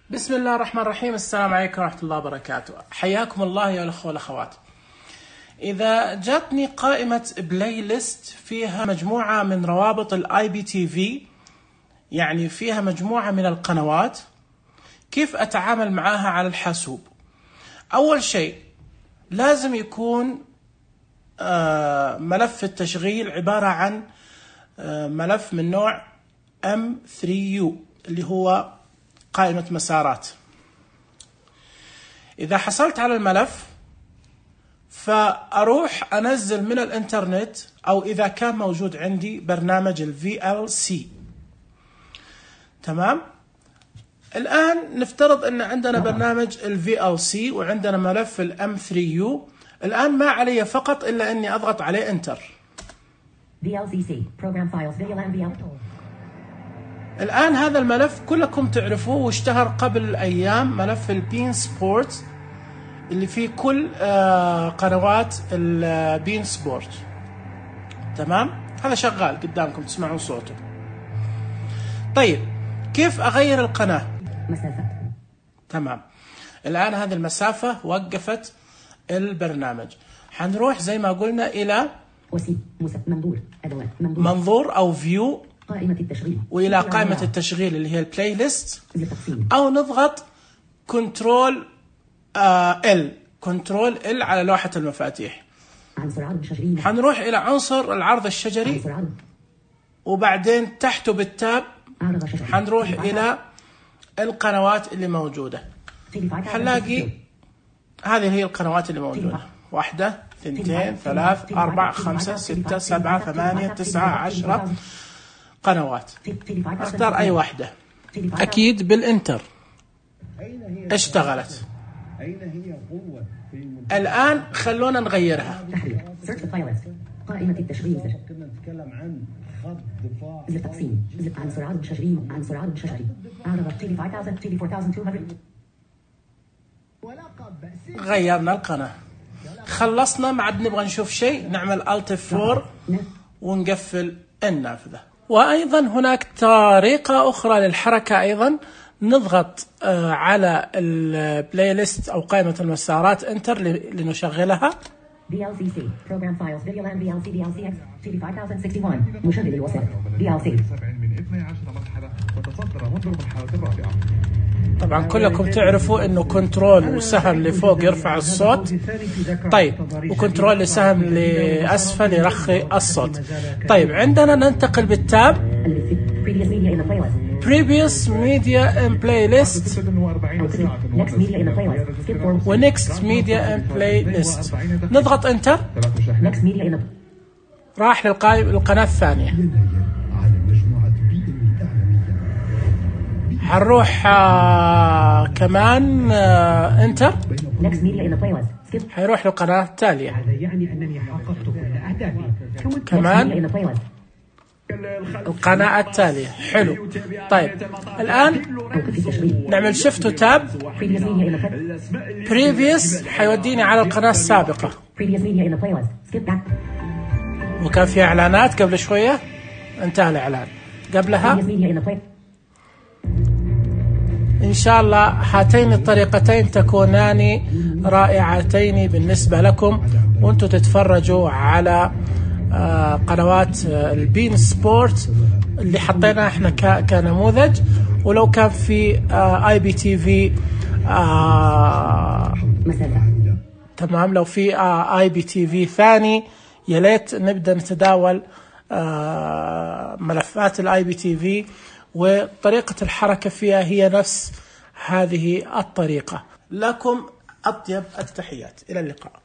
بسم الله الرحمن الرحيم. السلام عليكم ورحمة الله وبركاته. حياكم الله يا الأخوة والأخوات. إذا جاتني قائمة بلاي ليست فيها مجموعة من روابط الاي بي تي في، يعني فيها مجموعة من القنوات، كيف أتعامل معها على الحاسوب؟ أول شيء لازم يكون ملف التشغيل عبارة عن ملف من نوع M3U اللي هو قائمة مسارات. إذا حصلت على الملف فأروح أنزل من الإنترنت، أو إذا كان موجود عندي برنامج ال VLC. تمام؟ الآن نفترض أن عندنا برنامج ال VLC وعندنا ملف ال M3U. الآن ما علي فقط إلا أني أضغط عليه إنتر. VLCC Program Files VLC. الآن هذا الملف كلكم تعرفوه واشتهر قبل أيام، ملف البين سبورت اللي فيه كل قنوات البين سبورت. تمام؟ هذا شغال قدامكم تسمعون صوته. طيب كيف أغير القناة؟ مسافة. تمام. الآن هذه المسافة وقفت البرنامج. حنروح زي ما قلنا إلى منظور أدوات منظور أو فيو، قائمة التشغيل، وإلى قائمة التشغيل اللي هي البلاي ليست، أو نضغط كنترول ال على لوحة المفاتيح. حنروح إلى عنصر العرض الشجري، وبعدين تحته بالتاب حنروح إلى القنوات اللي موجودة. حنلاقي هذه هي القنوات اللي موجودة: 1 2 3 4 5 6 7 8 9 10 قنوات. اختار أي واحدة، أكيد بالإنتر. اشتغلت. الآن خلونا نغيرها. قائمة التشغيل، كنا نتكلم عن خط دفاع تقسيم عن سرعات شجري، عن سرعات شجري عرض 4200 غيرنا القناة، خلصنا. ما عاد نبغى نشوف شيء، نعمل Alt F4 ونقفل النافذة. وأيضا هناك طريقة أخرى للحركة، أيضا نضغط على البلاي ليست أو قائمة المسارات انتر لنشغلها. VLCC Program Files VLC VLCX 5061 مشغل الوسائل VLC. طبعا كلكم تعرفوا انه كنترول وسهم لفوق يرفع الصوت، طيب، وكنترول لسهم لاسفل يرخي الصوت. طيب عندنا ننتقل بالتاب Previous Media in Playlist و Next Media in Playlist. نضغط انتر، راح للقناة الثانية. حنروح كمان انتر، حيروح للقناة التالية. كمان القناة التالية. حلو. طيب الآن نعمل شيفت وتاب. Previous حيوديني على القناة السابقة، وكان في إعلانات قبل شوية، انتهى الإعلان. قبلها إن شاء الله هاتين الطريقتين تكونان رائعتين بالنسبة لكم وانتم تتفرجوا على قنوات البين سبورت اللي حطينا احنا كنموذج. ولو كان في اي بي تي في تمام، لو في اي بي تي في ثاني يا ليت نبدأ نتداول ملفات الاي بي تي في، وطريقة الحركة فيها هي نفس هذه الطريقة. لكم أطيب التحيات، إلى اللقاء.